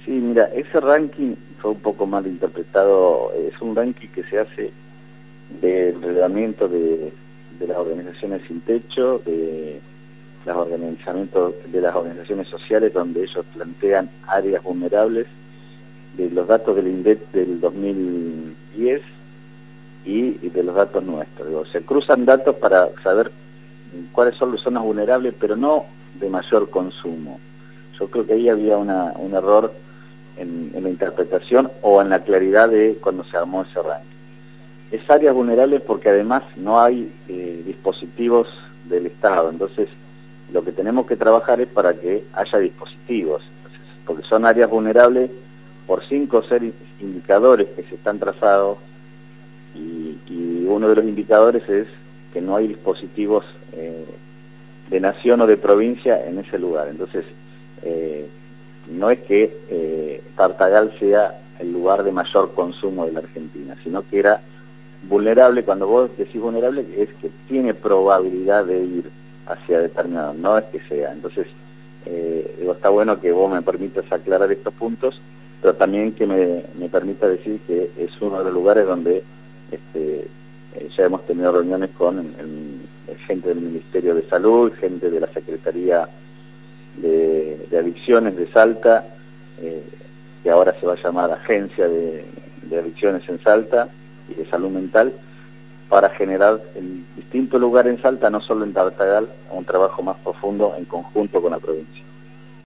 Sí, mira, ese ranking fue un poco mal interpretado. Es un ranking que se hace del reglamento de las organizaciones sin techo, de de las organizaciones sociales, donde ellos plantean áreas vulnerables, de los datos del INDEC del 2010 y de los datos nuestros. Digo, se cruzan datos para saber cuáles son las zonas vulnerables, pero no de mayor consumo. Yo creo que ahí había un error en la interpretación o en la claridad de cuando se armó ese ranking. Es áreas vulnerables porque además no hay dispositivos del Estado, entonces lo que tenemos que trabajar es para que haya dispositivos, entonces, porque son áreas vulnerables por 5 o 6 indicadores que se están trazados y uno de los indicadores es que no hay dispositivos de nación o de provincia en ese lugar. Entonces, no es que Tartagal sea el lugar de mayor consumo de la Argentina, sino que era vulnerable. Cuando vos decís vulnerable, es que tiene probabilidad de ir hacia determinado, no es que sea. Entonces, digo, está bueno que vos me permitas aclarar estos puntos, pero también que me permita decir que es uno de los lugares donde ya hemos tenido reuniones con gente del Ministerio de Salud, gente de la Secretaría de Adicciones de Salta, que ahora se va a llamar Agencia de Adicciones en Salta y de Salud Mental, para generar en distintos lugares en Salta, no solo en Tartagal, un trabajo más profundo en conjunto con la provincia.